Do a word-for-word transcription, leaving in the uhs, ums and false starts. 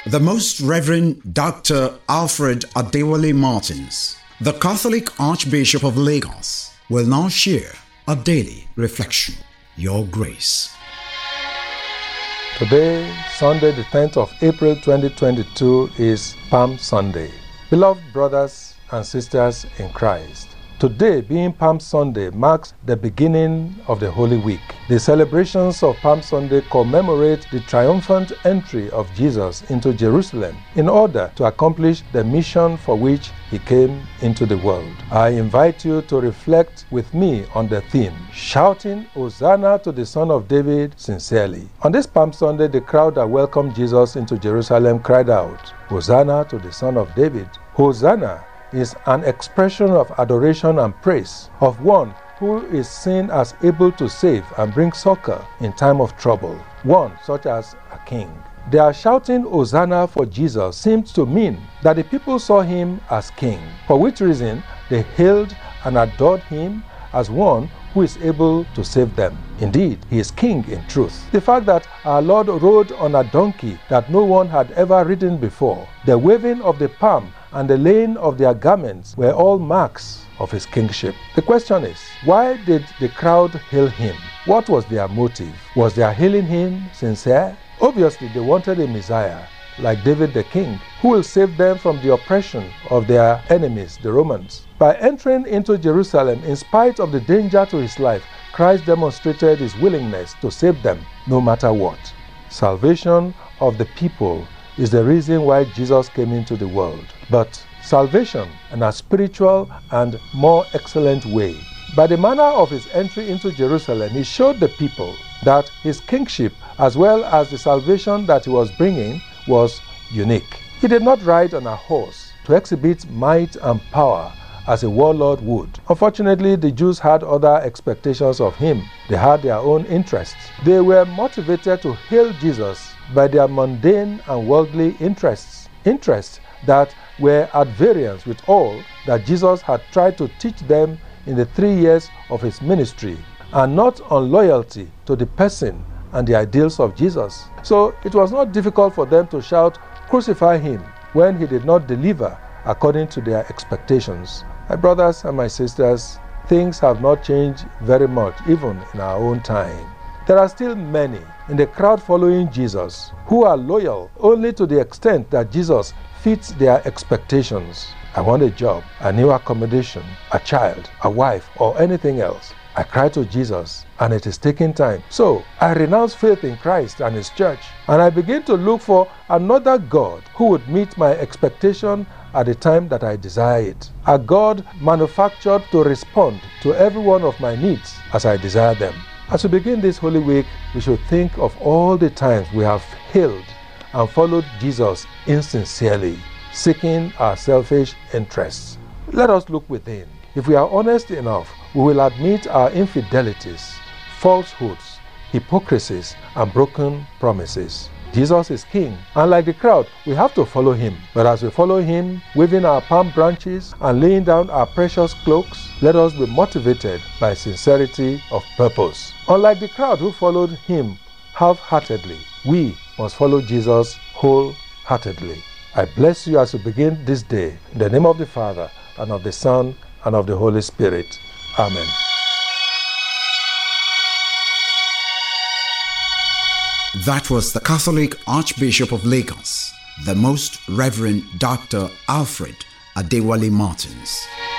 The Most Reverend Doctor Alfred Adewale Martins, the Catholic Archbishop of Lagos, will now share a daily reflection. Your grace. Today, Sunday the tenth of April twenty twenty-two, is Palm Sunday. Beloved brothers and sisters in Christ, today being Palm Sunday marks the beginning of the Holy Week. The celebrations of Palm Sunday commemorate the triumphant entry of Jesus into Jerusalem in order to accomplish the mission for which he came into the world. I invite you to reflect with me on the theme, shouting Hosanna to the Son of David sincerely. On this Palm Sunday, the crowd that welcomed Jesus into Jerusalem cried out, Hosanna to the Son of David. Hosanna is an expression of adoration and praise of one who is seen as able to save and bring succor in time of trouble, one such as a king. Their shouting Hosanna for Jesus seemed to mean that the people saw him as king, for which reason they hailed and adored him as one who is able to save them. Indeed, he is king in truth. The fact that our Lord rode on a donkey that no one had ever ridden before, the waving of the palm and the laying of their garments were all marks of his kingship. The question is, why did the crowd hail him? What was their motive? Was their hailing him sincere? Obviously, they wanted a Messiah, like David the king, who will save them from the oppression of their enemies, the Romans. By entering into Jerusalem in spite of the danger to his life, Christ demonstrated his willingness to save them no matter what. Salvation of the people is the reason why Jesus came into the world. But salvation in a spiritual and more excellent way. By the manner of his entry into Jerusalem, he showed the people that his kingship, as well as the salvation that he was bringing, was unique. He did not ride on a horse to exhibit might and power as a warlord would. Unfortunately, the Jews had other expectations of him. They had their own interests. They were motivated to hail Jesus by their mundane and worldly interests, interests that were at variance with all that Jesus had tried to teach them in the three years of his ministry, and not on loyalty to the person and the ideals of Jesus. So it was not difficult for them to shout, crucify him, when he did not deliver according to their expectations. My brothers and my sisters, things have not changed very much, even in our own time. There are still many in the crowd following Jesus who are loyal only to the extent that Jesus fits their expectations. I want a job, a new accommodation, a child, a wife, or anything else. I cry to Jesus, and it is taking time. So I renounce faith in Christ and his church, and I begin to look for another God who would meet my expectation at the time that I desire it. A God manufactured to respond to every one of my needs as I desire them. As we begin this Holy Week, we should think of all the times we have hailed and followed Jesus insincerely, seeking our selfish interests. Let us look within. If we are honest enough, we will admit our infidelities, falsehoods, hypocrisies, and broken promises. Jesus is King, and like the crowd, we have to follow him. But as we follow him, waving our palm branches and laying down our precious cloaks, let us be motivated by sincerity of purpose. Unlike the crowd who followed him half-heartedly, we must follow Jesus wholeheartedly. I bless you as you begin this day, in the name of the Father, and of the Son, and of the Holy Spirit. Amen. That was the Catholic Archbishop of Lagos, the Most Reverend Doctor Alfred Adewale Martins.